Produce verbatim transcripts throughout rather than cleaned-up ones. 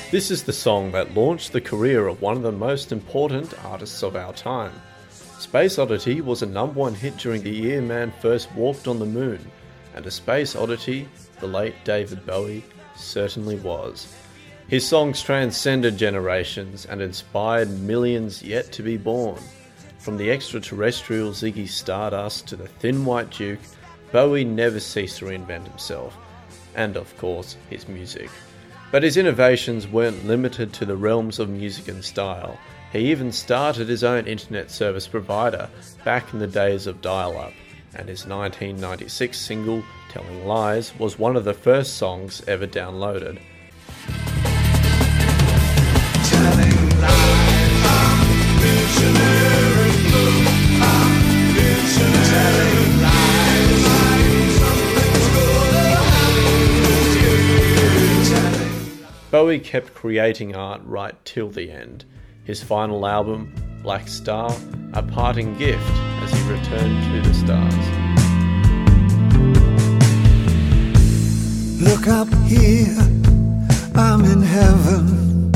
This is the song that launched the career of one of the most important artists of our time. Space Oddity was a number one hit during the year man first walked on the moon, and a space oddity, the late David Bowie, certainly was. His songs transcended generations and inspired millions yet to be born. From the extraterrestrial Ziggy Stardust to the Thin White Duke, Bowie never ceased to reinvent himself, and of course, his music. But his innovations weren't limited to the realms of music and style. He even started his own internet service provider back in the days of dial-up, and his nineteen ninety-six single, Telling Lies, was one of the first songs ever downloaded. Telling lies, I'm visionary, I'm visionary. Telling lies, something's gonna happen. Bowie kept creating art right till the end. His final album, Black Star, a parting gift as he returned to the stars. Look up here, I'm in heaven.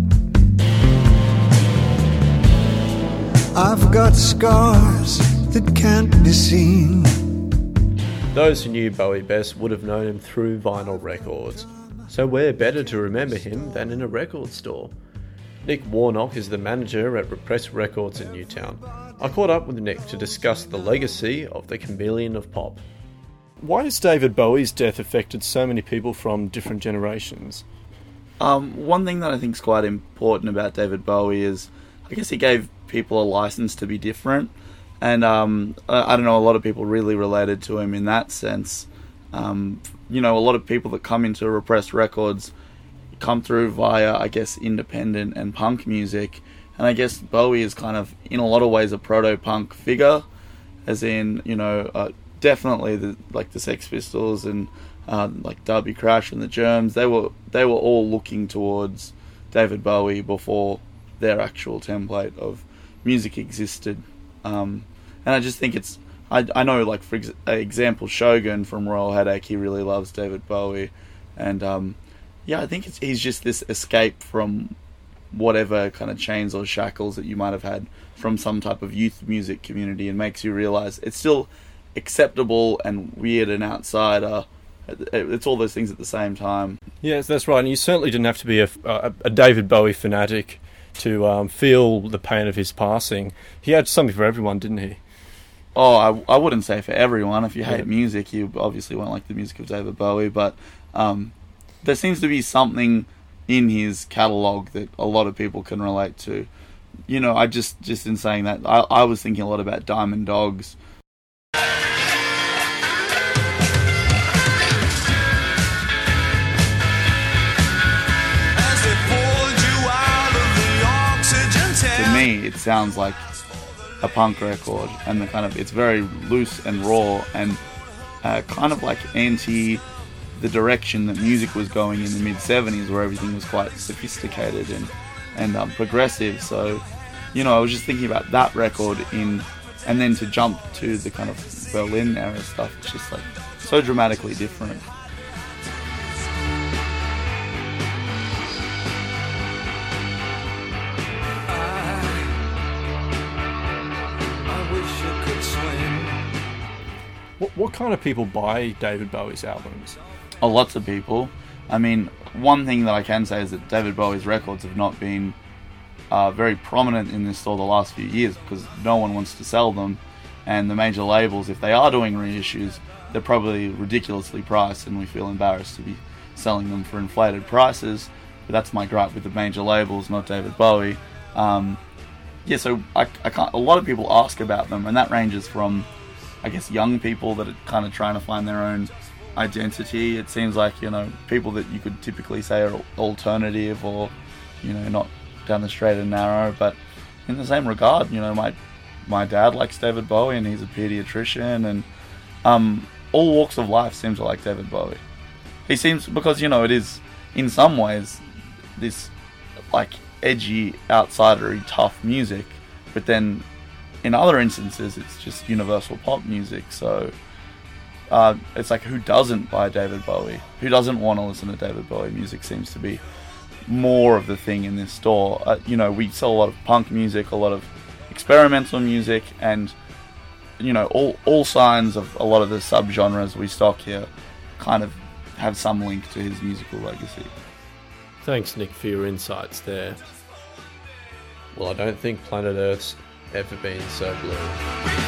I've got scars that can't be seen. Those who knew Bowie best would have known him through vinyl records. So where better to remember him than in a record store? Nick Warnock is the manager at Repressed Records in Newtown. I caught up with Nick to discuss the legacy of the chameleon of pop. Why has David Bowie's death affected so many people from different generations? Um, one thing that I think is quite important about David Bowie is, I guess he gave people a license to be different. And um, I, I don't know, a lot of people really related to him in that sense. Um, you know, a lot of people that come into Repressed Records come through via, I guess, independent and punk music. And I guess Bowie is kind of, in a lot of ways, a proto-punk figure, as in, you know, uh, definitely the like the Sex Pistols and uh, like Darby Crash and the Germs. They were they were all looking towards David Bowie before their actual template of music existed. Um, and I just think it's, I, I know, like, for ex- example, Shogun from Royal Headache, he really loves David Bowie. And um, yeah, I think it's, he's just this escape from whatever kind of chains or shackles that you might have had from some type of youth music community, and makes you realise it's still acceptable and weird and outsider. It's all those things at the same time. Yes, that's right. And you certainly didn't have to be a, a, a David Bowie fanatic to um, feel the pain of his passing. He had something for everyone, didn't he? Oh, I, I wouldn't say for everyone. If you hate yeah. music, you obviously won't like the music of David Bowie, but um, there seems to be something in his catalogue that a lot of people can relate to. You know, I just, just in saying that, I, I was thinking a lot about Diamond Dogs. To me, it sounds like a punk record, and the kind of, it's very loose and raw, and uh, kind of like anti the direction that music was going in the mid seventies, where everything was quite sophisticated and and um, progressive. So, you know, I was just thinking about that record in, and then to jump to the kind of Berlin era stuff, it's just like so dramatically different. What, what kind of people buy David Bowie's albums? Oh, lots of people. I mean, one thing that I can say is that David Bowie's records have not been uh, very prominent in this store the last few years, because no one wants to sell them, and the major labels, if they are doing reissues, they're probably ridiculously priced, and we feel embarrassed to be selling them for inflated prices. But that's my gripe with the major labels, not David Bowie. Um, yeah, so I, I can't, a lot of people ask about them, and that ranges from, I guess, young people that are kind of trying to find their own identity. It seems like, you know, people that you could typically say are alternative or, you know, not down the straight and narrow. But in the same regard, you know, my my dad likes David Bowie, and he's a pediatrician, and um, all walks of life seem to like David Bowie. He seems, because, you know, it is in some ways this like edgy, outsidery, tough music, but then in other instances, it's just universal pop music. So uh, it's like, who doesn't buy David Bowie? Who doesn't want to listen to David Bowie music seems to be more of the thing in this store. Uh, you know, we sell a lot of punk music, a lot of experimental music, and you know, all all signs of a lot of the subgenres we stock here kind of have some link to his musical legacy. Thanks, Nick, for your insights there. Well, I don't think planet Earth's ever been so blue.